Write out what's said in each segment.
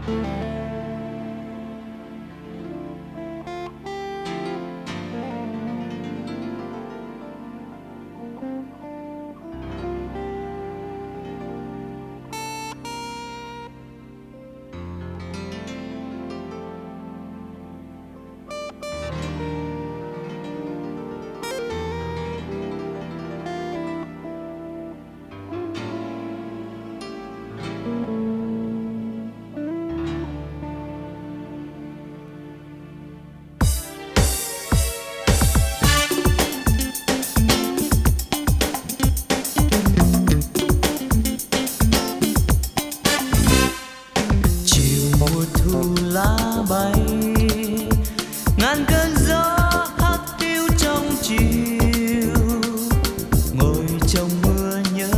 bay ngàn cơn gió hắt hiu trong chiều, ngồi trong mưa nhớ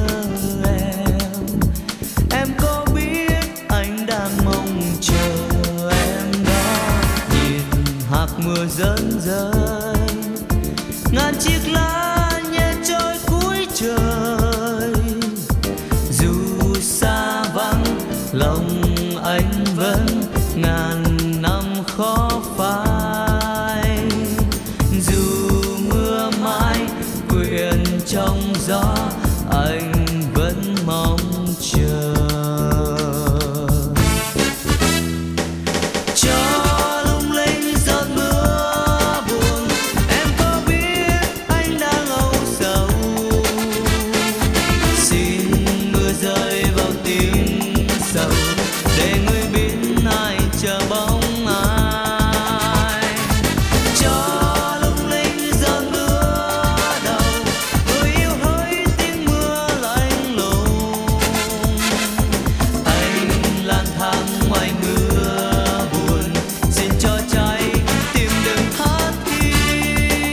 em có biết anh đang mong chờ em đó. Nhìn hạt mưa rơi rơi, ngàn chiếc lá nhẹ trôi cuối trời, dù xa vắng lòng anh vẫn ngàn năm khó phai. Dù mưa mãi quyện trong gió, anh vẫn mong chờ. Cho lung linh giọt mưa buồn, em có biết anh đang âu sầu. Xin mưa rơi vào tiếng sầu, để người biết ai chờ bóng ai. Cho lung linh giọt mưa đầu, người yêu hỡi tiếng mưa lạnh lùng. Anh lang thang ngoài mưa buồn, xin cho trái tim đừng thắt thít.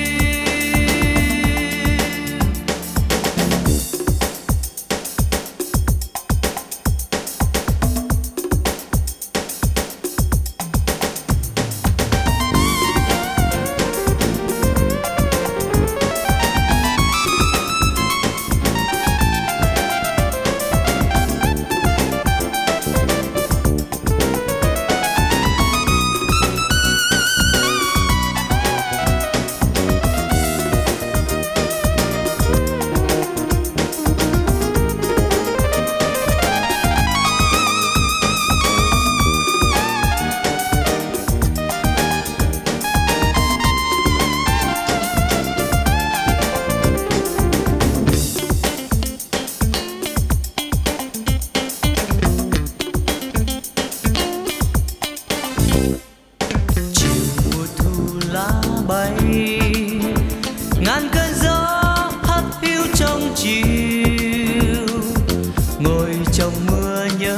Bay ngàn cơn gió hắt hiu trong chiều, ngồi trong mưa nhớ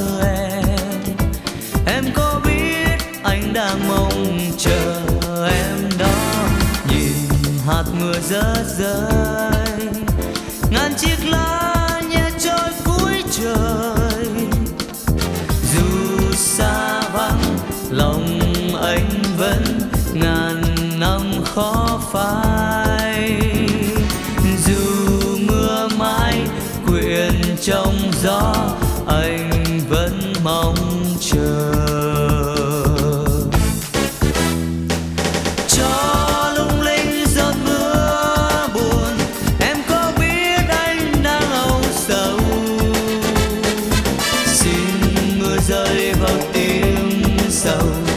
em có biết anh đang mong chờ em đó. Nhìn hạt mưa rơi rơi, ngàn chiếc lá nhẹ trôi cuối trời, dù xa vắng lòng anh vẫn ngàn năm khó phai. Dù mưa mãi quyện trong gió, anh vẫn mong chờ. Cho lung linh giọt mưa buồn, em có biết anh đang âu sầu. Xin mưa rơi vào tiếng sầu,